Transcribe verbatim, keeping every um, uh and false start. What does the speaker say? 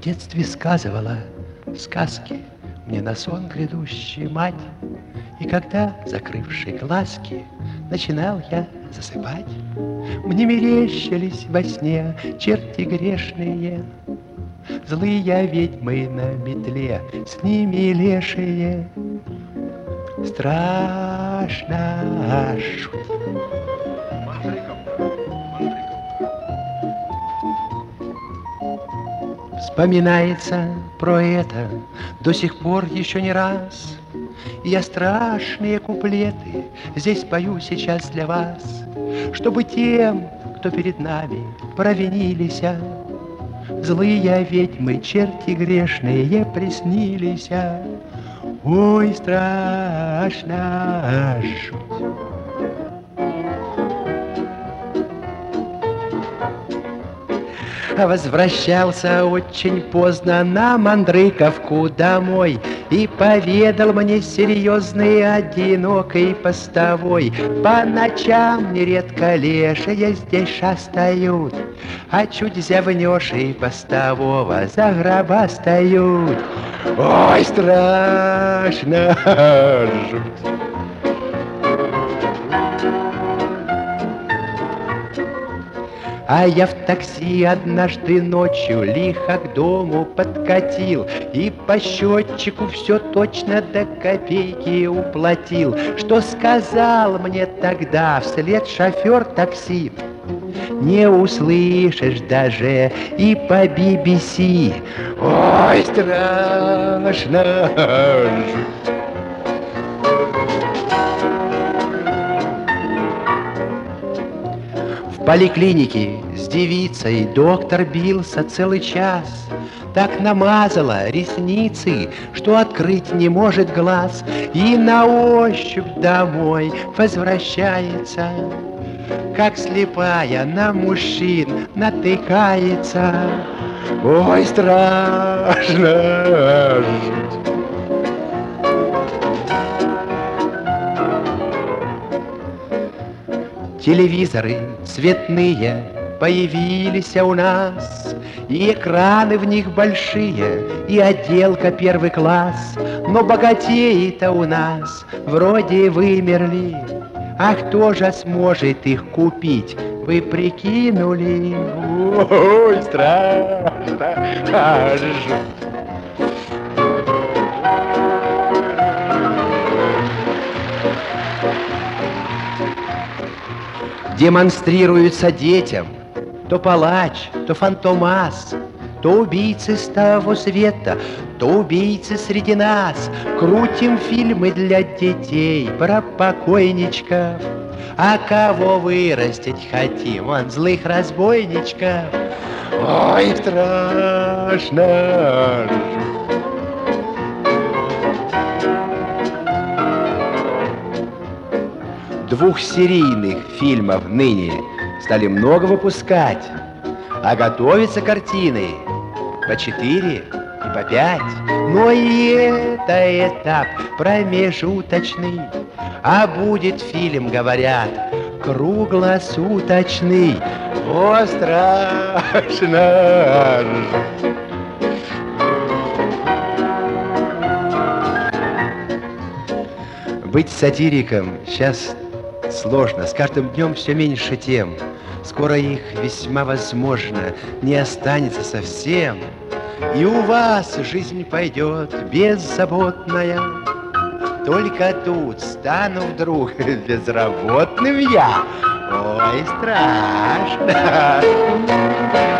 В детстве сказывала сказки мне на сон грядущий мать. И когда, закрывши глазки, начинал я засыпать, мне мерещились во сне черти грешные, злые ведьмы на метле, с ними лешие. Страшно шутить. Вспоминается про это до сих пор еще не раз. И я страшные куплеты здесь пою сейчас для вас, чтобы тем, кто перед нами провинились, злые ведьмы, черти грешные приснились. Ой, страшно жуть. Возвращался очень поздно на Мандрыковку домой и поведал мне серьезный одинокий постовой: по ночам нередко лешие здесь шастают, а чуть зевнешь и постового за гроба стают. Ой, страшно жуть. А я в такси однажды ночью лихо к дому подкатил и по счетчику все точно до копейки уплатил. Что сказал мне тогда вслед шофер такси: не услышишь даже и по би би си. Ой, страшно жуть. В поликлинике с девицей доктор бился целый час. Так намазала ресницы, что открыть не может глаз, и на ощупь домой возвращается, как слепая на мужчин натыкается. Ой, страшно жуть. Телевизоры цветные появились у нас, и экраны в них большие, и отделка первый класс. Но богатеи-то у нас вроде вымерли, а кто же сможет их купить? Вы прикинули? Ой, страшно жуть. Демонстрируются детям то палач, то фантомас, то убийцы с того света, то убийцы среди нас. Крутим фильмы для детей про покойничков, а кого вырастить хотим? Вон злых разбойничков. Ой, страшно жуть. Двухсерийных фильмов ныне стали много выпускать, а готовятся картины по четыре и по пять. Но и это этап промежуточный, а будет фильм, говорят, круглосуточный. О, страшно жуть. Быть сатириком сейчас сложно, с каждым днем все меньше тем. Скоро их, весьма возможно, не останется совсем. И у вас жизнь пойдет беззаботная. Только тут стану вдруг безработным я. Ой, страшно.